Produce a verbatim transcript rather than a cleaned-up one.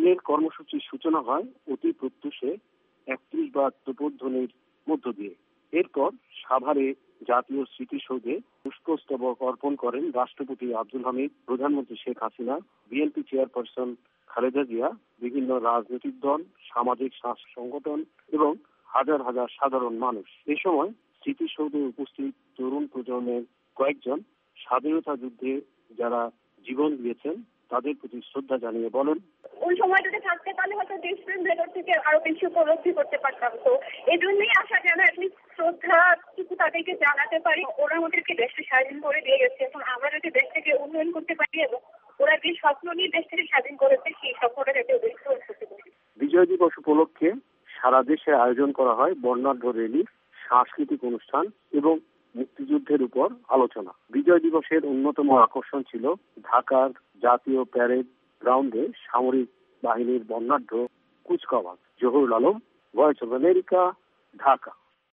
দিনের কর্মসূচির সূচনা হয় অতি প্রত্যুষে একত্রিশ বার তোপধ্বনির মধ্য দিয়ে। এরপর সাভারে জাতীয় স্মৃতিসৌধে পুষ্পস্তবক অর্পণ করেন রাষ্ট্রপতি আব্দুল হামিদ, প্রধানমন্ত্রী শেখ হাসিনা, বিএনপি চেয়ারপারসন খালেদা জিয়া, বিভিন্ন রাজনৈতিক দল, সামাজিক সংগঠন এবং হাজার হাজার সাধারণ মানুষ। এ সময় স্মৃতিসৌধে উপস্থিত তরুণ প্রজন্মের কয়েকজন স্বাধীনতা যুদ্ধে যারা জীবন দিয়েছেন তাদের প্রতি শ্রদ্ধা জানিয়ে বলেন, ওই সময়টাতে থাকতে পারলে হয়তো দেশপ্রেম ভেতর থেকে আরো বেশি উপলব্ধি করতে পারতাম। তো এই জন্যই আসা যেন অ্যাটলিস্ট শ্রদ্ধাটুকু তাদেরকে জানাতে পারি। ওরা আমাদেরকে দেশটা স্বাধীন করে দিয়ে গেছে, এখন আমরা যদি দেশটাকে উন্নয়ন করতে পারি এবং ওরা যে স্বপ্ন নিয়ে দেশটাকে স্বাধীন করেছে সেই স্বপ্নটা যাতে ওদের করতে পারি। বিজয় দিবস উপলক্ষে সারা দেশে আয়োজন করা হয় বর্ণাঢ্য র্যালি, সাংস্কৃতিক অনুষ্ঠান এবং মুক্তিযুদ্ধের উপর আলোচনা। বিজয় দিবসের অন্যতম আকর্ষণ ছিল ঢাকার জাতীয় প্যারেড গ্রাউন্ডে সামরিক বাহিনীর বর্ণাঢ্য কুচকাওয়াজ। Jahurul Alam, voice of America, Dhaka.